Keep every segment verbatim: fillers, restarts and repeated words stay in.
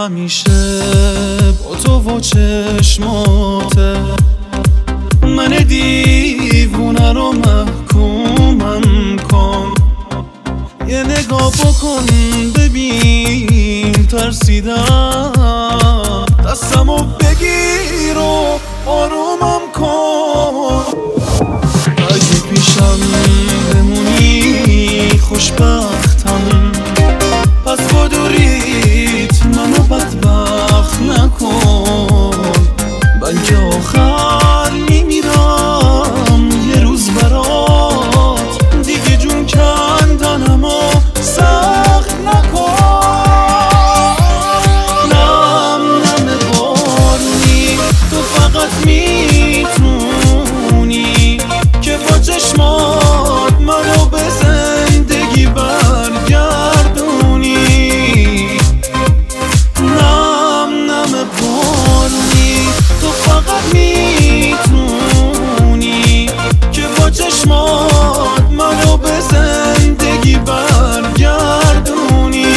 همیشه با تو و چشماته من دیوونه رو محکومم کن. یه نگاه بکن ببین ترسیدم، دستمو بگیر و آرومم کن. اگه پیشم بمونی خوشبختم، پس با دوریت منو بدبخت نکن. من که آخر میمیرم یه روز برات، دیگه جون کندنم و سخت نکن. نم نم بارونی تو فقط میتونی که با چشمات منو به زندگی برگردونی. نم نم بارونی تو فقط میتونی که با چشمات منو به زندگی برگردونی.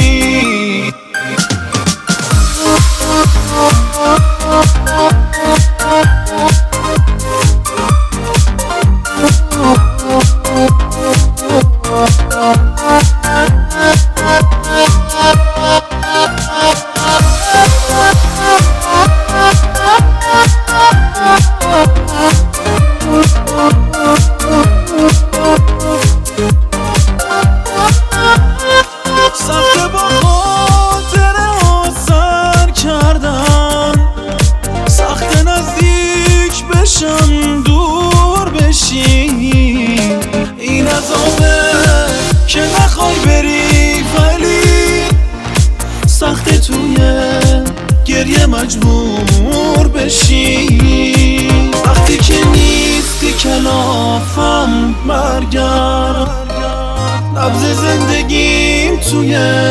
سخته با خاطره ها سر کردن، سخته نزدیک بشم دور بشی. این عذابه که نخوای بری ولی سخته توی گریه مجبور بشی. وقتی که نیستی کلافم برگرد، نبض زندگیم توی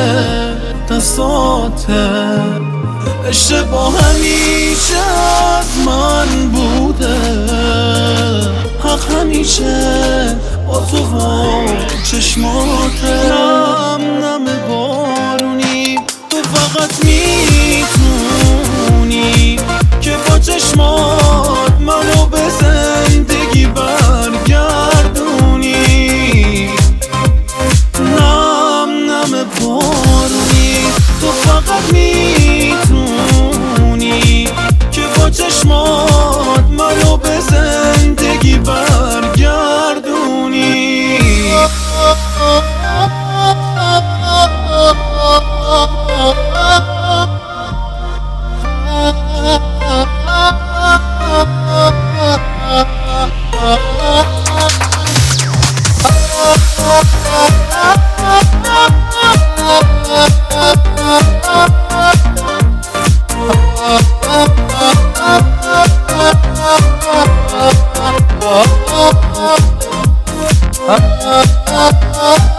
دستاته. اشتباه همیشه از من بوده، حق همیشه با تو و چشماته. نم نم بارونی تو فقط میتونی که با چشمات منو به زندگی برگردونی. نم نم بارونی تو فقط میتونی که با چشمات منو به زندگی برگردونی. Ah, ah, ah, ah.